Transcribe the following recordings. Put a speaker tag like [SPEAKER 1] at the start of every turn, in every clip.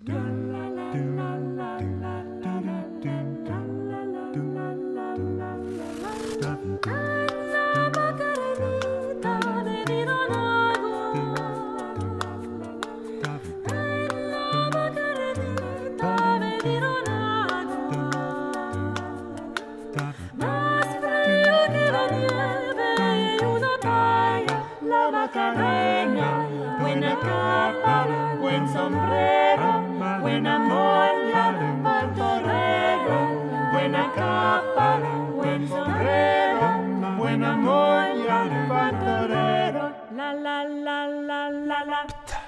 [SPEAKER 1] Macarena, buena capa, buen sombrero, buena moña pa'l torero. Buena capa, buen sombrero, buena moña pa'l torero. La la la la la la.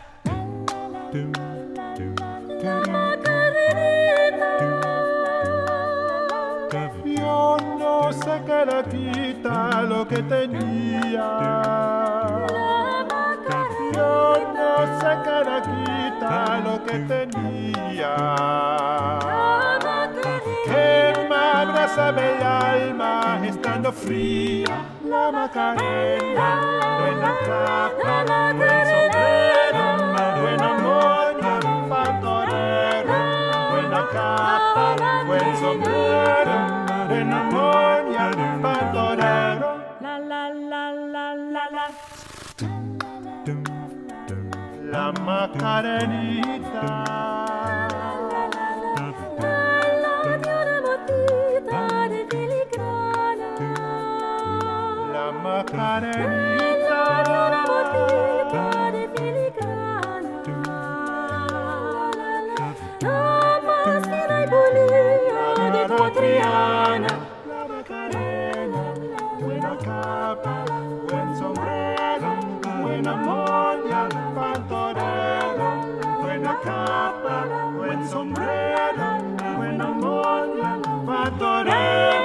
[SPEAKER 1] La Macarenita.
[SPEAKER 2] Yo no sé qué le quita lo que tenía. Yo no sé qué le quita lo que tenía. Que me abraza mi alma estando fría. La Macarena, buena capa, buen sombrero, buena moña pa'l torero. Buena capa, buen sombrero, buena moña pa'l torero.
[SPEAKER 1] La la la la la la.
[SPEAKER 2] La Macarenita.
[SPEAKER 1] La tiene botita de filigrana.
[SPEAKER 2] La Macarenita.
[SPEAKER 1] La botita de filigrana. La más fina y pulida de tu Triana.
[SPEAKER 2] La Macarena, buena capa, buen sombrero, buena moña pa'l torero. Buena capa, buen sombrero, buena moña pa'l torero.